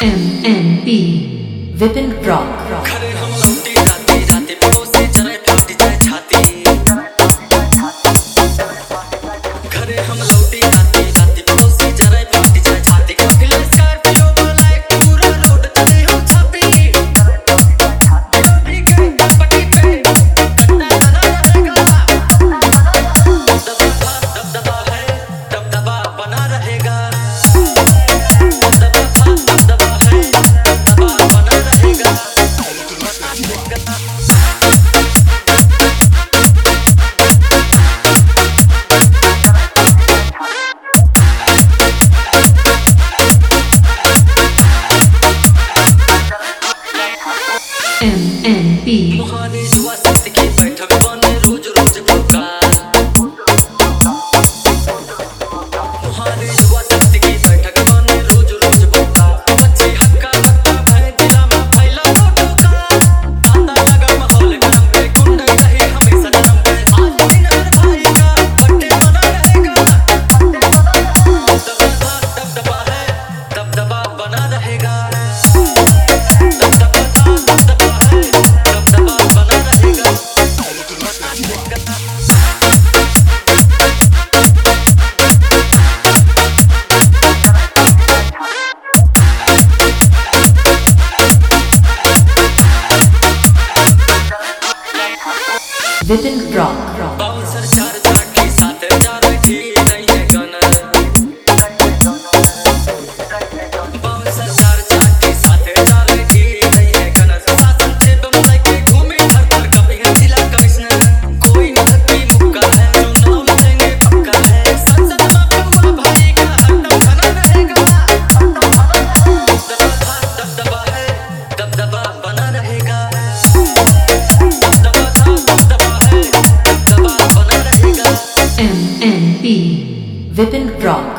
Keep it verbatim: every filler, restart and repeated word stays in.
M N P Vipin Rock खरे हम लौटी जाती जाती पड़ोसी जरा फाटी जाए छाती खरे हम लौटी जाती जाती पड़ोसी जरा फाटी जाए छाती अगले स्कॉर्पियो वाला एक पूरा रोड चले हो छापी भी गई पट्टी पे कन्ना बना रहेगा दबदबा दबदबा है दबदबा बना रहेगा M N P मुहाने जुआ सत्य की बैठक बने रोज रोज पुकार मुहाने जुआ सत्य की बैठक बने रोज रोज पुकार बच्चे हक्का बक्का भय दिला में फैला फोटो का ताता लगा माहौल गरम पे गुंडा रहे हमेशा नरम पे आज दिन हर भाई का बर्थडे मना रहेगा दबदबा दबदबा है दबदबा बना रहेगा Vipin Rock बाउंसर चार चाकी साथ जा रही थी नहीं है गाना बाउंसर चार चाकी साथ जा रही थी नहीं है गाना शासन से बम्बई के घूमे घर पर कभी जिला कमिश्नर कोई नहीं मुक्का है चुनाव लड़ेंगे पक्का है संसद में हुआ भाई का हरदम बना रहेगा दबदबा दबदबा है दबदबा बना रहेगा M N P Vipin Rock